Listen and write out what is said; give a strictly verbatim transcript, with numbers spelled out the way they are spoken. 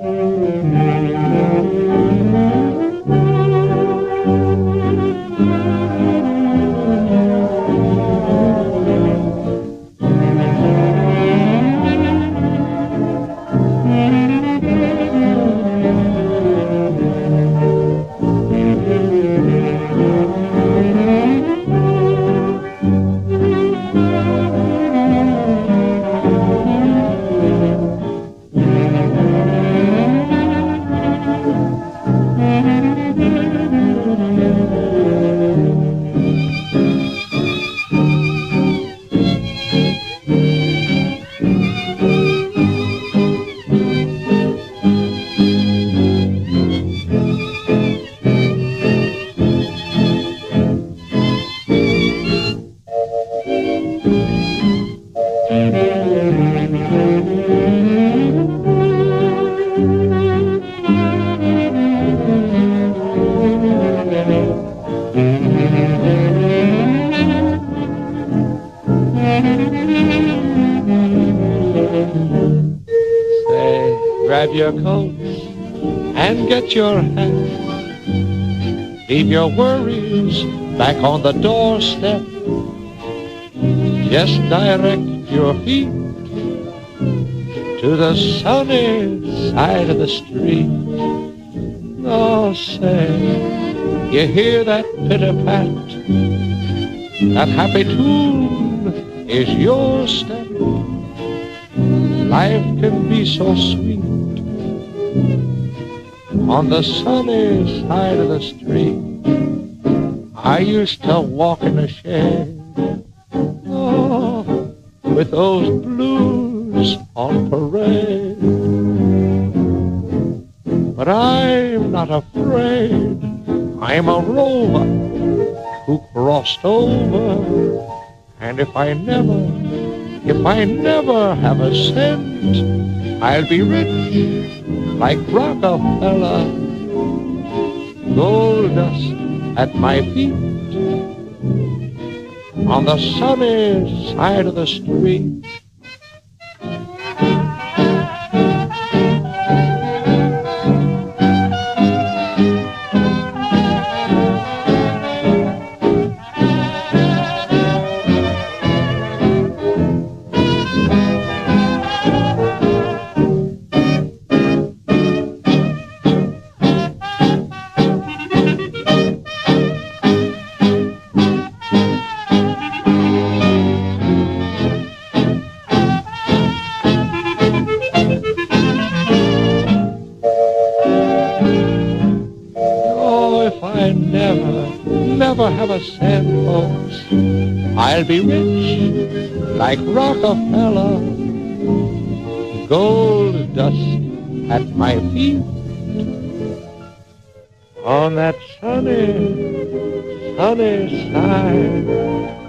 Say, grab your coat and get your hat. Leave your worries back on the doorstep. Just direct your feet to the sunny side of the street. Oh, say, you hear that pitter-pat? That happy tune is your step. Life can be so sweet on the sunny side of the street. I used to walk in the shade, oh, with those blues on parade. But I'm not afraid, I'm a rover who crossed over. And if I never, if I never have a cent, I'll be rich like Rockefeller. Gold dust at my feet on the sunny side of the street. I never, never have a cent, folks. I'll be rich like Rockefeller. Gold dust at my feet on that sunny, sunny side